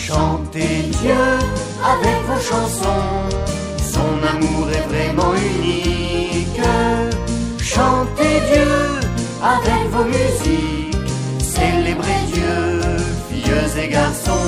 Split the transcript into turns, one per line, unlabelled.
Chantez Dieu avec vos chansons, son amour est vraiment unique. Chantez Dieu avec vos musiques, célébrez Dieu, filles et garçons.